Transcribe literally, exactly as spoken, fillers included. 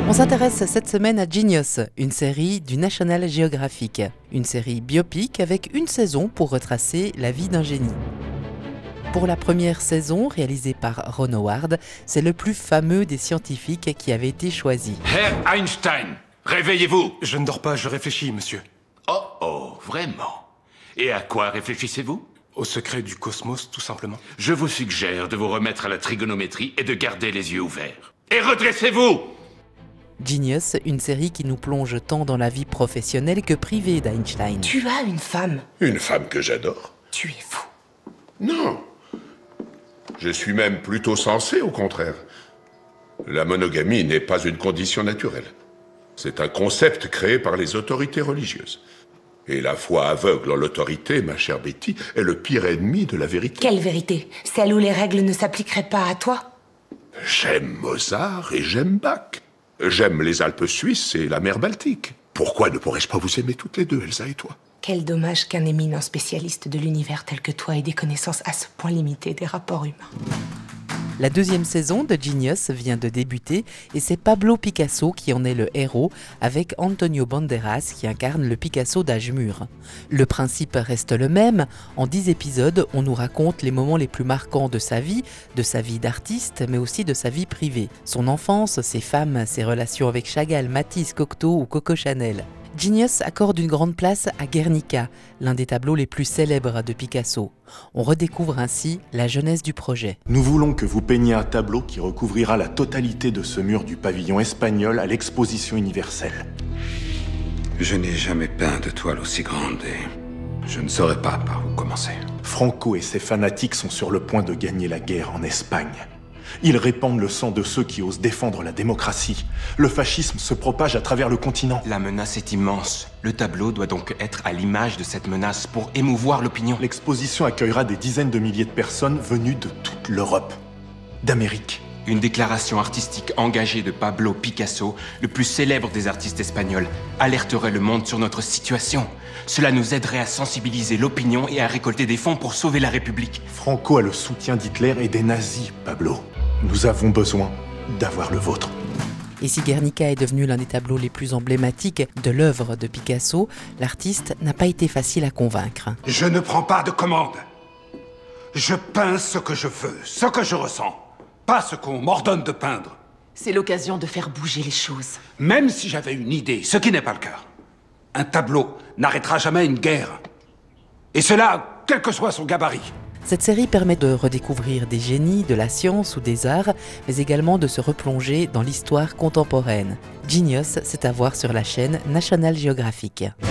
On s'intéresse cette semaine à Genius, une série du National Geographic. Une série biopic avec une saison pour retracer la vie d'un génie. Pour la première saison, réalisée par Ron Howard, c'est le plus fameux des scientifiques qui avait été choisi. Herr Einstein, réveillez-vous! Je ne dors pas, je réfléchis, monsieur. Oh oh, vraiment? Et à quoi réfléchissez-vous? Au secret du cosmos, tout simplement. Je vous suggère de vous remettre à la trigonométrie et de garder les yeux ouverts. Et redressez-vous! Genius, une série qui nous plonge tant dans la vie professionnelle que privée d'Einstein. Tu as une femme. Une femme que j'adore? Tu es fou. Non. Je suis même plutôt sensé, au contraire. La monogamie n'est pas une condition naturelle. C'est un concept créé par les autorités religieuses. Et la foi aveugle en l'autorité, ma chère Betty, est le pire ennemi de la vérité. Quelle vérité? Celle où les règles ne s'appliqueraient pas à toi? J'aime Mozart et j'aime Bach. J'aime les Alpes suisses et la mer Baltique. Pourquoi ne pourrais-je pas vous aimer toutes les deux, Elsa et toi? Quel dommage qu'un éminent spécialiste de l'univers tel que toi ait des connaissances à ce point limitées des rapports humains. La deuxième saison de Genius vient de débuter et c'est Pablo Picasso qui en est le héros avec Antonio Banderas qui incarne le Picasso d'âge mûr. Le principe reste le même, en dix épisodes on nous raconte les moments les plus marquants de sa vie, de sa vie d'artiste mais aussi de sa vie privée, son enfance, ses femmes, ses relations avec Chagall, Matisse, Cocteau ou Coco Chanel. Genius accorde une grande place à Guernica, l'un des tableaux les plus célèbres de Picasso. On redécouvre ainsi la jeunesse du projet. Nous voulons que vous peigniez un tableau qui recouvrira la totalité de ce mur du pavillon espagnol à l'exposition universelle. Je n'ai jamais peint de toile aussi grande et je ne saurais pas par où commencer. Franco et ses fanatiques sont sur le point de gagner la guerre en Espagne. Ils répandent le sang de ceux qui osent défendre la démocratie. Le fascisme se propage à travers le continent. La menace est immense. Le tableau doit donc être à l'image de cette menace pour émouvoir l'opinion. L'exposition accueillera des dizaines de milliers de personnes venues de toute l'Europe, d'Amérique. Une déclaration artistique engagée de Pablo Picasso, le plus célèbre des artistes espagnols, alerterait le monde sur notre situation. Cela nous aiderait à sensibiliser l'opinion et à récolter des fonds pour sauver la République. Franco a le soutien d'Hitler et des nazis, Pablo. Nous avons besoin d'avoir le vôtre. Et si Guernica est devenu l'un des tableaux les plus emblématiques de l'œuvre de Picasso, l'artiste n'a pas été facile à convaincre. Je ne prends pas de commande. Je peins ce que je veux, ce que je ressens, pas ce qu'on m'ordonne de peindre. C'est l'occasion de faire bouger les choses. Même si j'avais une idée, ce qui n'est pas le cas, un tableau n'arrêtera jamais une guerre. Et cela, quel que soit son gabarit. Cette série permet de redécouvrir des génies de la science ou des arts, mais également de se replonger dans l'histoire contemporaine. Genius, c'est à voir sur la chaîne National Geographic.